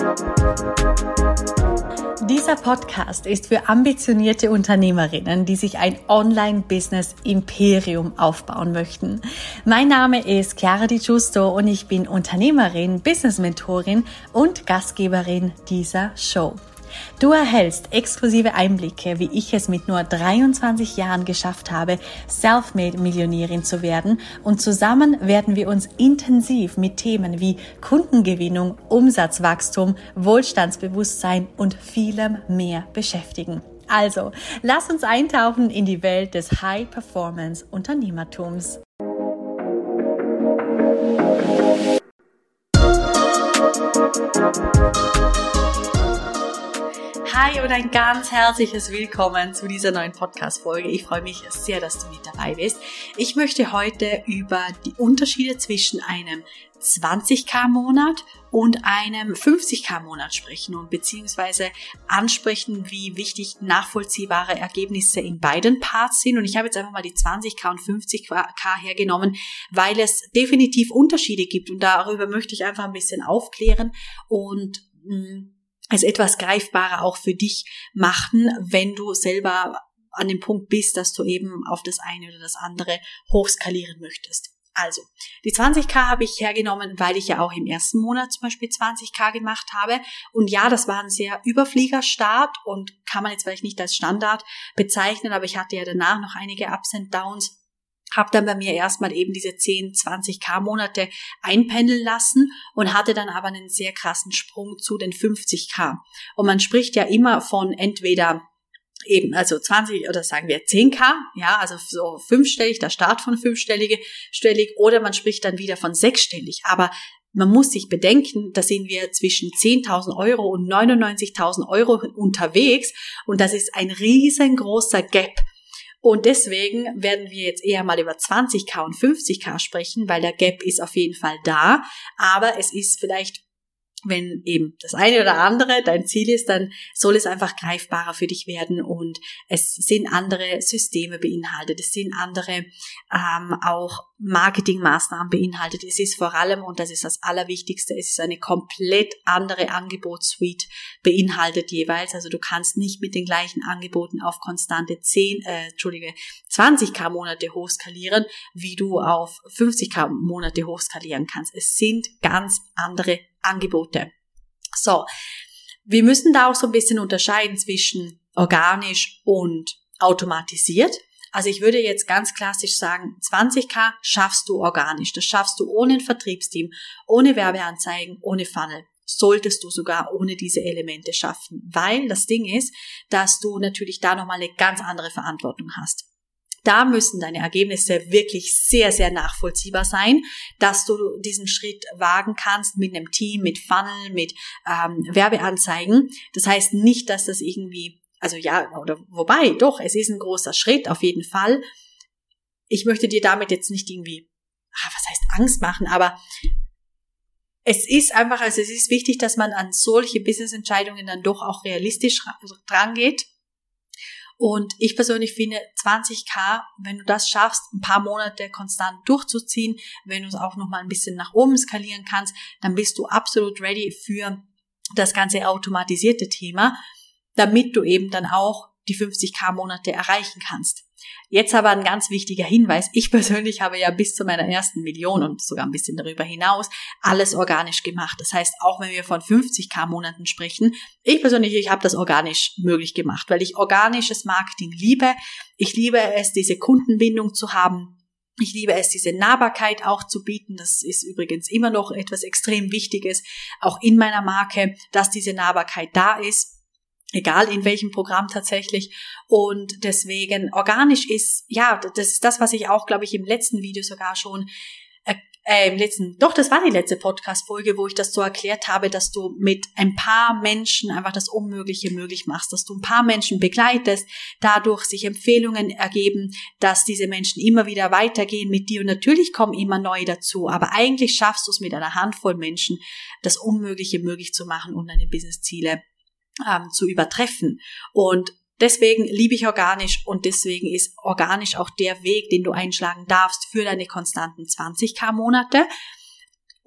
Dieser Podcast ist für ambitionierte Unternehmerinnen, die sich ein Online-Business-Imperium aufbauen möchten. Mein Name ist Chiara Di Giusto und ich bin Unternehmerin, Business-Mentorin und Gastgeberin dieser Show. Du erhältst exklusive Einblicke, wie ich es mit nur 23 Jahren geschafft habe, Selfmade-Millionärin zu werden, und zusammen werden wir uns intensiv mit Themen wie Kundengewinnung, Umsatzwachstum, Wohlstandsbewusstsein und vielem mehr beschäftigen. Also, lass uns eintauchen in die Welt des High-Performance-Unternehmertums. Hi und ein ganz herzliches Willkommen zu dieser neuen Podcast-Folge. Ich freue mich sehr, dass du mit dabei bist. Ich möchte heute über die Unterschiede zwischen einem 20k-Monat und einem 50k-Monat sprechen und beziehungsweise ansprechen, wie wichtig nachvollziehbare Ergebnisse in beiden Parts sind. Und ich habe jetzt einfach mal die 20k und 50k hergenommen, weil es definitiv Unterschiede gibt und darüber möchte ich einfach ein bisschen aufklären und als etwas greifbarer auch für dich machen, wenn du selber an dem Punkt bist, dass du eben auf das eine oder das andere hochskalieren möchtest. Also, die 20k habe ich hergenommen, weil ich ja auch im ersten Monat zum Beispiel 20k gemacht habe. Und ja, das war ein sehr Überfliegerstart und kann man jetzt vielleicht nicht als Standard bezeichnen, aber ich hatte ja danach noch einige Ups and Downs. Habe dann bei mir erstmal eben diese 10, 20k Monate einpendeln lassen und hatte dann aber einen sehr krassen Sprung zu den 50k. Und man spricht ja immer von entweder eben, also 20 oder sagen wir 10k, ja, also so fünfstellig, der Start von fünfstellig, oder man spricht dann wieder von sechsstellig. Aber man muss sich bedenken, da sind wir zwischen 10.000 Euro und 99.000 Euro unterwegs und das ist ein riesengroßer Gap. Und deswegen werden wir jetzt eher mal über 20k und 50k sprechen, weil der Gap ist auf jeden Fall da. Aber es ist vielleicht, wenn eben das eine oder andere dein Ziel ist, dann soll es einfach greifbarer für dich werden und es sind andere Systeme beinhaltet, es sind andere auch Marketingmaßnahmen beinhaltet. Es ist vor allem, und das ist das Allerwichtigste, es ist eine komplett andere Angebotssuite beinhaltet jeweils. Also du kannst nicht mit den gleichen Angeboten auf konstante 20k Monate hochskalieren, wie du auf 50k Monate hochskalieren kannst. Es sind ganz andere Angebote. So, wir müssen da auch so ein bisschen unterscheiden zwischen organisch und automatisiert. Also ich würde jetzt ganz klassisch sagen, 20k schaffst du organisch. Das schaffst du ohne ein Vertriebsteam, ohne Werbeanzeigen, ohne Funnel. Solltest du sogar ohne diese Elemente schaffen. Weil das Ding ist, dass du natürlich da nochmal eine ganz andere Verantwortung hast. Da müssen deine Ergebnisse wirklich sehr, sehr nachvollziehbar sein, dass du diesen Schritt wagen kannst mit einem Team, mit Funnel, mit Werbeanzeigen. Das heißt nicht, dass das irgendwie, also ja, oder wobei, doch, es ist ein großer Schritt auf jeden Fall. Ich möchte dir damit jetzt nicht irgendwie, was heißt Angst machen, aber es ist einfach, also es ist wichtig, dass man an solche Business-Entscheidungen dann doch auch realistisch drangeht. Und ich persönlich finde 20k, wenn du das schaffst, ein paar Monate konstant durchzuziehen, wenn du es auch nochmal ein bisschen nach oben skalieren kannst, dann bist du absolut ready für das ganze automatisierte Thema, damit du eben dann auch die 50k Monate erreichen kannst. Jetzt aber ein ganz wichtiger Hinweis. Ich persönlich habe ja bis zu meiner ersten Million und sogar ein bisschen darüber hinaus alles organisch gemacht. Das heißt, auch wenn wir von 50k Monaten sprechen, ich habe das organisch möglich gemacht, weil ich organisches Marketing liebe. Ich liebe es, diese Kundenbindung zu haben. Ich liebe es, diese Nahbarkeit auch zu bieten. Das ist übrigens immer noch etwas extrem Wichtiges, auch in meiner Marke, dass diese Nahbarkeit da ist. Egal in welchem Programm tatsächlich. Und deswegen organisch ist, ja, das ist das, was ich auch, glaube ich, im letzten Video sogar schon, das war die letzte Podcast-Folge, wo ich das so erklärt habe, dass du mit ein paar Menschen einfach das Unmögliche möglich machst, dass du ein paar Menschen begleitest, dadurch sich Empfehlungen ergeben, dass diese Menschen immer wieder weitergehen mit dir und natürlich kommen immer neue dazu, aber eigentlich schaffst du es mit einer Handvoll Menschen, das Unmögliche möglich zu machen und deine Business-Ziele zu übertreffen. Und deswegen liebe ich organisch und deswegen ist organisch auch der Weg, den du einschlagen darfst für deine konstanten 20k Monate. Und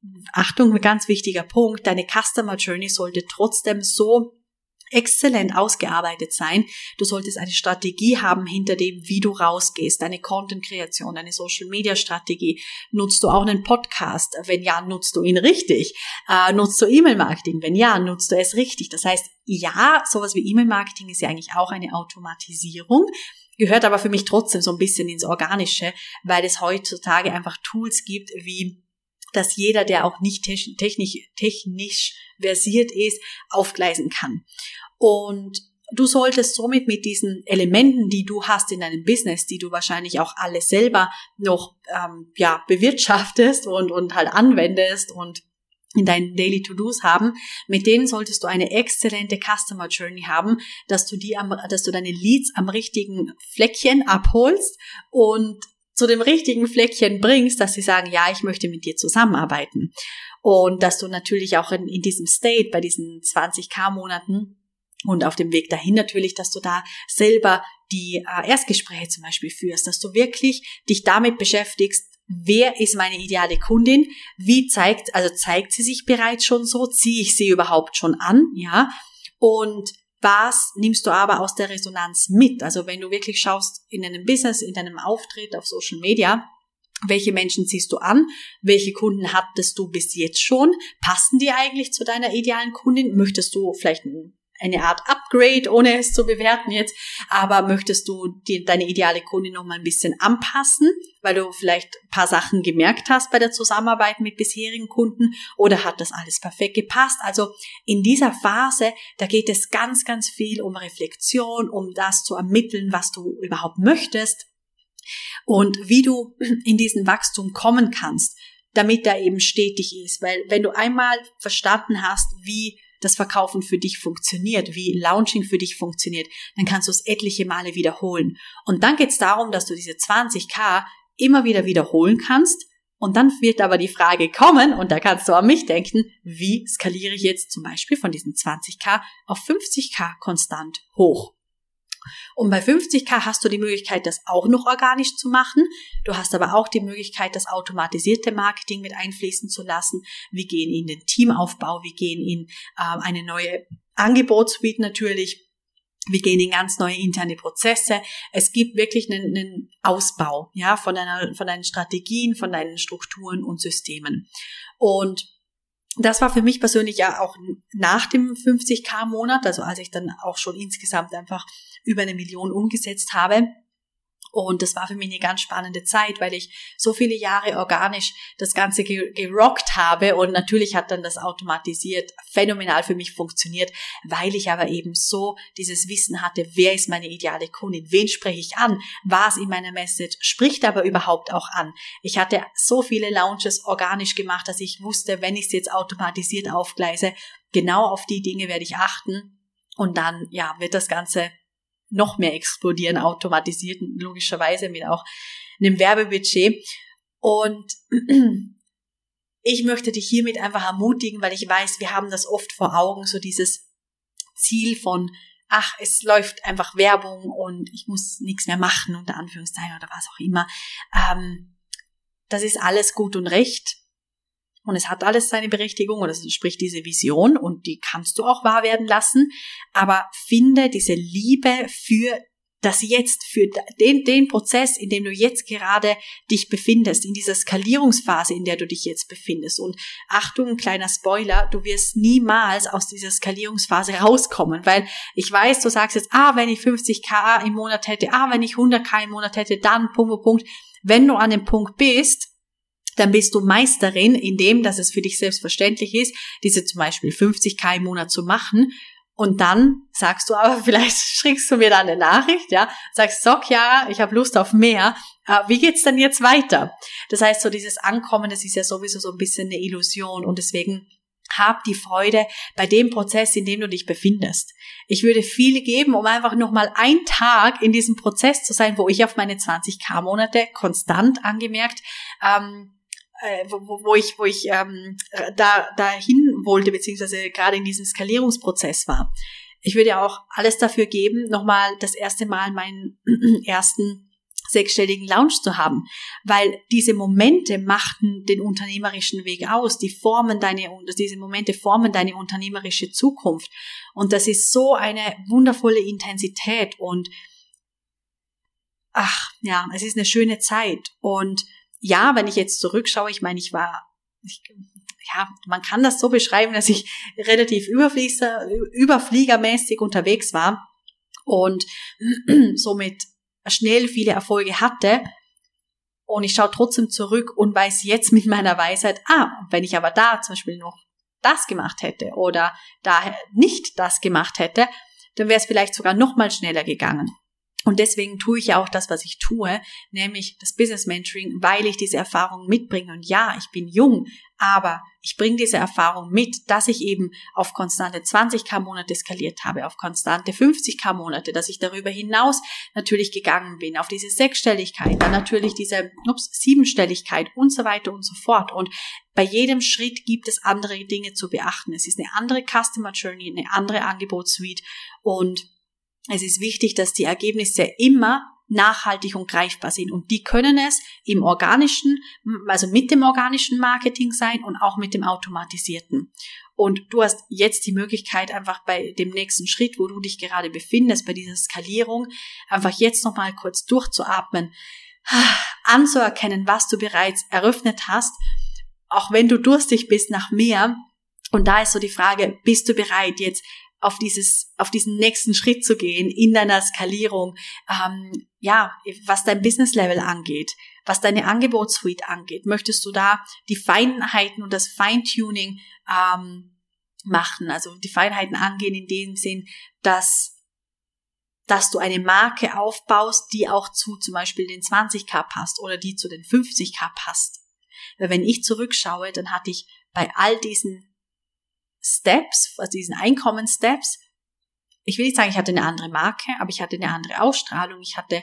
Achtung, ein ganz wichtiger Punkt, deine Customer Journey sollte trotzdem so exzellent ausgearbeitet sein. Du solltest eine Strategie haben hinter dem, wie du rausgehst, deine Content-Kreation, deine Social-Media-Strategie. Nutzt du auch einen Podcast? Wenn ja, nutzt du ihn richtig? Nutzt du E-Mail-Marketing? Wenn ja, nutzt du es richtig? Das heißt, ja, sowas wie E-Mail-Marketing ist ja eigentlich auch eine Automatisierung, gehört aber für mich trotzdem so ein bisschen ins Organische, weil es heutzutage einfach Tools gibt, wie dass jeder, der auch nicht technisch versiert ist, aufgleisen kann. Und du solltest somit mit diesen Elementen, die du hast in deinem Business, die du wahrscheinlich auch alle selber noch bewirtschaftest und halt anwendest und in deinen Daily To-Dos haben, mit denen solltest du eine exzellente Customer Journey haben, dass du deine Leads am richtigen Fleckchen abholst und zu dem richtigen Fleckchen bringst, dass sie sagen, ja, ich möchte mit dir zusammenarbeiten. Und dass du natürlich auch in diesem State, bei diesen 20.000 und auf dem Weg dahin natürlich, dass du da selber die Erstgespräche zum Beispiel führst, dass du wirklich dich damit beschäftigst, wer ist meine ideale Kundin, zeigt sie sich bereits schon so, ziehe ich sie überhaupt schon an, ja, und was nimmst du aber aus der Resonanz mit? Also wenn du wirklich schaust in deinem Business, in deinem Auftritt auf Social Media, welche Menschen ziehst du an? Welche Kunden hattest du bis jetzt schon? Passen die eigentlich zu deiner idealen Kundin? Möchtest du vielleicht eine Art Upgrade, ohne es zu bewerten jetzt, aber möchtest du deine ideale Kundin noch mal ein bisschen anpassen, weil du vielleicht ein paar Sachen gemerkt hast bei der Zusammenarbeit mit bisherigen Kunden, oder hat das alles perfekt gepasst? Also in dieser Phase, da geht es ganz, ganz viel um Reflexion, um das zu ermitteln, was du überhaupt möchtest und wie du in diesen Wachstum kommen kannst, damit er eben stetig ist, weil wenn du einmal verstanden hast, wie das Verkaufen für dich funktioniert, wie Launching für dich funktioniert, dann kannst du es etliche Male wiederholen. Und dann geht es darum, dass du diese 20.000 immer wieder wiederholen kannst. Und dann wird aber die Frage kommen, und da kannst du an mich denken, wie skaliere ich jetzt zum Beispiel von diesen 20.000 auf 50.000 konstant hoch? Und bei 50.000 hast du die Möglichkeit, das auch noch organisch zu machen. Du hast aber auch die Möglichkeit, das automatisierte Marketing mit einfließen zu lassen. Wir gehen in den Teamaufbau, wir gehen in eine neue Angebotssuite natürlich. Wir gehen in ganz neue interne Prozesse. Es gibt wirklich einen Ausbau, ja, von deinen Strategien, von deinen Strukturen und Systemen. Und das war für mich persönlich ja auch nach dem 50.000 Monat, also als ich dann auch schon insgesamt einfach über 1 Million umgesetzt habe. Und das war für mich eine ganz spannende Zeit, weil ich so viele Jahre organisch das Ganze gerockt habe, und natürlich hat dann das automatisiert phänomenal für mich funktioniert, weil ich aber eben so dieses Wissen hatte, wer ist meine ideale Kundin, wen spreche ich an, was in meiner Message spricht aber überhaupt auch an. Ich hatte so viele Launches organisch gemacht, dass ich wusste, wenn ich es jetzt automatisiert aufgleise, genau auf die Dinge werde ich achten, und dann wird das Ganze noch mehr explodieren, automatisiert, logischerweise mit auch einem Werbebudget. Und ich möchte dich hiermit einfach ermutigen, weil ich weiß, wir haben das oft vor Augen, so dieses Ziel von, es läuft einfach Werbung und ich muss nichts mehr machen, unter Anführungszeichen oder was auch immer. Das ist alles gut und recht. Und es hat alles seine Berechtigung, und es spricht diese Vision, und die kannst du auch wahr werden lassen. Aber finde diese Liebe für das Jetzt, für den Prozess, in dem du jetzt gerade dich befindest, in dieser Skalierungsphase, in der du dich jetzt befindest. Und Achtung, kleiner Spoiler, du wirst niemals aus dieser Skalierungsphase rauskommen, weil ich weiß, du sagst jetzt, wenn ich 50.000 im Monat hätte, wenn ich 100.000 im Monat hätte, dann Punkt. Wenn du an dem Punkt bist, dann bist du Meisterin in dem, dass es für dich selbstverständlich ist, diese zum Beispiel 50.000 im Monat zu machen. Und dann sagst du aber, vielleicht schickst du mir dann eine Nachricht, sagst, Chiara, ich habe Lust auf mehr. Wie geht's denn jetzt weiter? Das heißt, so dieses Ankommen, das ist ja sowieso so ein bisschen eine Illusion, und deswegen hab die Freude bei dem Prozess, in dem du dich befindest. Ich würde viel geben, um einfach nochmal einen Tag in diesem Prozess zu sein, wo ich auf meine 20.000 Monate konstant angemerkt, wo ich dahin wollte, beziehungsweise gerade in diesem Skalierungsprozess war. Ich würde auch alles dafür geben, nochmal das erste Mal meinen ersten sechsstelligen Lounge zu haben, weil diese Momente machten den unternehmerischen Weg aus, diese Momente formen deine unternehmerische Zukunft und das ist so eine wundervolle Intensität und es ist eine schöne Zeit und ja, wenn ich jetzt zurückschaue, ich meine, man kann das so beschreiben, dass ich relativ überfliegermäßig unterwegs war und somit schnell viele Erfolge hatte und ich schaue trotzdem zurück und weiß jetzt mit meiner Weisheit, wenn ich aber da zum Beispiel noch das gemacht hätte oder da nicht das gemacht hätte, dann wäre es vielleicht sogar noch mal schneller gegangen. Und deswegen tue ich ja auch das, was ich tue, nämlich das Business Mentoring, weil ich diese Erfahrung mitbringe. Und ja, ich bin jung, aber ich bringe diese Erfahrung mit, dass ich eben auf konstante 20.000 Monate skaliert habe, auf konstante 50.000 Monate, dass ich darüber hinaus natürlich gegangen bin, auf diese Sechsstelligkeit, dann natürlich diese Siebenstelligkeit und so weiter und so fort. Und bei jedem Schritt gibt es andere Dinge zu beachten. Es ist eine andere Customer Journey, eine andere Angebotssuite und es ist wichtig, dass die Ergebnisse immer nachhaltig und greifbar sind. Und die können es im organischen, also mit dem organischen Marketing sein und auch mit dem automatisierten. Und du hast jetzt die Möglichkeit, einfach bei dem nächsten Schritt, wo du dich gerade befindest, bei dieser Skalierung, einfach jetzt nochmal kurz durchzuatmen, anzuerkennen, was du bereits eröffnet hast, auch wenn du durstig bist nach mehr. Und da ist so die Frage, bist du bereit, jetzt auf diesen nächsten Schritt zu gehen in deiner Skalierung, was dein Business Level angeht, was deine Angebotssuite angeht, möchtest du da die Feinheiten und das Feintuning machen, also die Feinheiten angehen in dem Sinn, dass du eine Marke aufbaust, die auch zu zum Beispiel den 20.000 passt oder die zu den 50.000 passt. Weil wenn ich zurückschaue, dann hatte ich bei all diesen Steps, also diesen Einkommenssteps, ich will nicht sagen, ich hatte eine andere Marke, aber ich hatte eine andere Ausstrahlung, ich hatte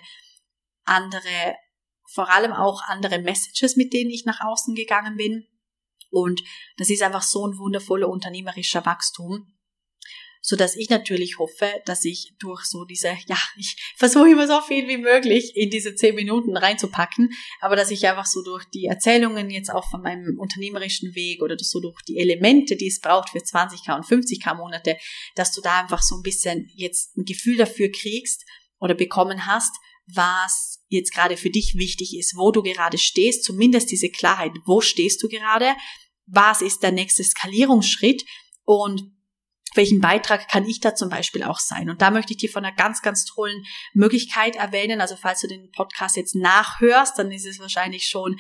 vor allem auch andere Messages, mit denen ich nach außen gegangen bin und das ist einfach so ein wundervoller unternehmerischer Wachstum, so dass ich natürlich hoffe, dass ich durch so ich versuche immer so viel wie möglich in diese 10 Minuten reinzupacken, aber dass ich einfach so durch die Erzählungen jetzt auch von meinem unternehmerischen Weg oder so durch die Elemente, die es braucht für 20.000 und 50.000 Monate, dass du da einfach so ein bisschen jetzt ein Gefühl dafür kriegst oder bekommen hast, was jetzt gerade für dich wichtig ist, wo du gerade stehst, zumindest diese Klarheit, wo stehst du gerade, was ist der nächste Skalierungsschritt und welchen Beitrag kann ich da zum Beispiel auch sein? Und da möchte ich dir von einer ganz, ganz tollen Möglichkeit erwähnen. Also falls du den Podcast jetzt nachhörst, dann ist es wahrscheinlich schon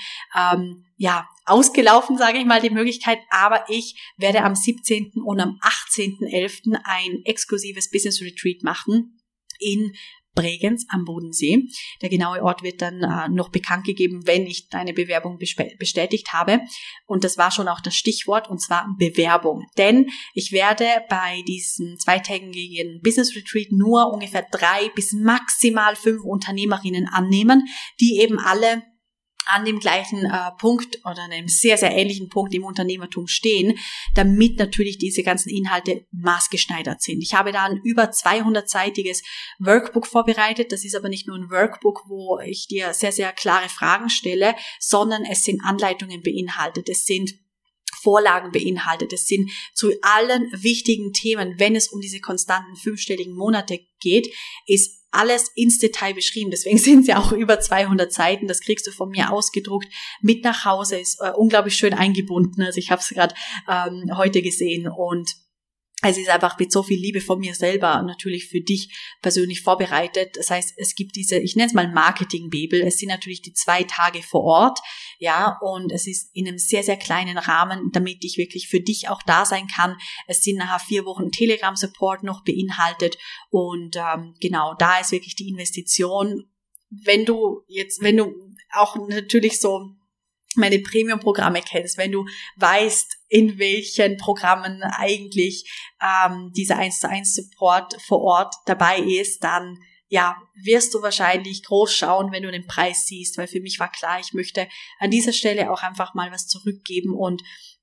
ausgelaufen, sage ich mal, die Möglichkeit. Aber ich werde am 17. und am 18.11. ein exklusives Business Retreat machen in Bregenz am Bodensee. Der genaue Ort wird dann noch bekannt gegeben, wenn ich deine Bewerbung bestätigt habe. Und das war schon auch das Stichwort, und zwar Bewerbung. Denn ich werde bei diesem 2-tägigen Business Retreat nur ungefähr 3 bis maximal 5 Unternehmerinnen annehmen, die eben alle an dem gleichen Punkt oder einem sehr, sehr ähnlichen Punkt im Unternehmertum stehen, damit natürlich diese ganzen Inhalte maßgeschneidert sind. Ich habe da ein über 200-seitiges Workbook vorbereitet. Das ist aber nicht nur ein Workbook, wo ich dir sehr, sehr klare Fragen stelle, sondern es sind Anleitungen beinhaltet. Es sind Vorlagen beinhaltet. Es sind zu allen wichtigen Themen, wenn es um diese konstanten 5-stelligen Monate geht, ist alles ins Detail beschrieben. Deswegen sind es ja auch über 200 Seiten. Das kriegst du von mir ausgedruckt mit nach Hause. Ist unglaublich schön eingebunden. Also ich habe es gerade heute gesehen und es ist einfach mit so viel Liebe von mir selber natürlich für dich persönlich vorbereitet. Das heißt, es gibt diese, ich nenne es mal Marketing-Bibel. Es sind natürlich die 2 Tage vor Ort, ja, und es ist in einem sehr, sehr kleinen Rahmen, damit ich wirklich für dich auch da sein kann. Es sind nachher 4 Wochen Telegram-Support noch beinhaltet und genau, da ist wirklich die Investition. Wenn du auch natürlich so meine Premium-Programme kennst, wenn du weißt, in welchen Programmen eigentlich dieser 1:1 Support vor Ort dabei ist, dann wirst du wahrscheinlich groß schauen, wenn du den Preis siehst, weil für mich war klar, ich möchte an dieser Stelle auch einfach mal was zurückgeben und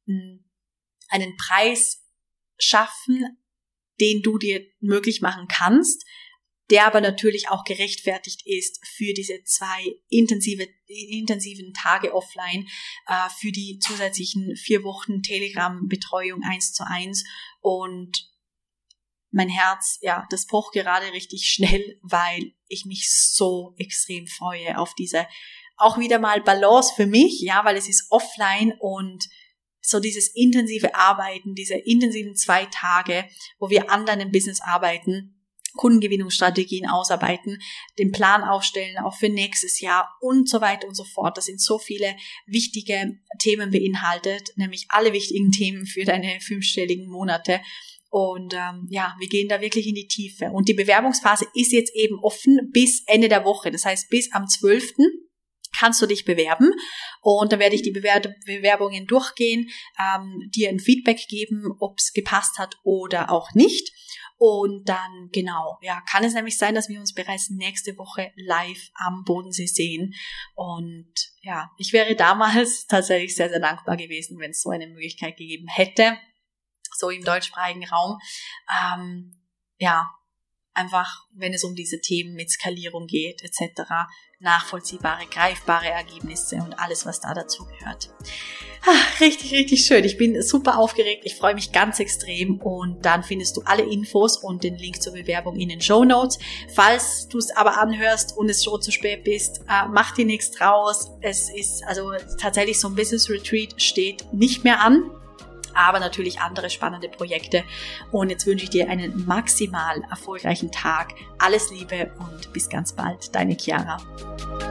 einen Preis schaffen, den du dir möglich machen kannst, der aber natürlich auch gerechtfertigt ist für diese 2 intensiven Tage offline, für die zusätzlichen 4 Wochen Telegram-Betreuung 1:1 und mein Herz, ja, das pocht gerade richtig schnell, weil ich mich so extrem freue auf diese, auch wieder mal Balance für mich, ja, weil es ist offline und so dieses intensive Arbeiten, diese intensiven 2 Tage, wo wir an deinem Business arbeiten, Kundengewinnungsstrategien ausarbeiten, den Plan aufstellen, auch für nächstes Jahr und so weiter und so fort. Das sind so viele wichtige Themen beinhaltet, nämlich alle wichtigen Themen für deine 5-stelligen Monate. Und wir gehen da wirklich in die Tiefe. Und die Bewerbungsphase ist jetzt eben offen bis Ende der Woche. Das heißt, bis am 12. kannst du dich bewerben. Und dann werde ich die Bewerbungen durchgehen, dir ein Feedback geben, ob es gepasst hat oder auch nicht. Und dann, genau, ja, kann es nämlich sein, dass wir uns bereits nächste Woche live am Bodensee sehen. Und ja, ich wäre damals tatsächlich sehr, sehr dankbar gewesen, wenn es so eine Möglichkeit gegeben hätte, so im deutschsprachigen Raum. Einfach, wenn es um diese Themen mit Skalierung geht, etc., nachvollziehbare, greifbare Ergebnisse und alles, was da dazu gehört. Richtig, richtig schön. Ich bin super aufgeregt. Ich freue mich ganz extrem. Und dann findest du alle Infos und den Link zur Bewerbung in den Shownotes. Falls du es aber anhörst und es schon zu spät bist, mach dir nichts draus. Es ist also tatsächlich so ein Business Retreat steht nicht mehr an. Aber natürlich andere spannende Projekte. Und jetzt wünsche ich dir einen maximal erfolgreichen Tag. Alles Liebe und bis ganz bald. Deine Chiara.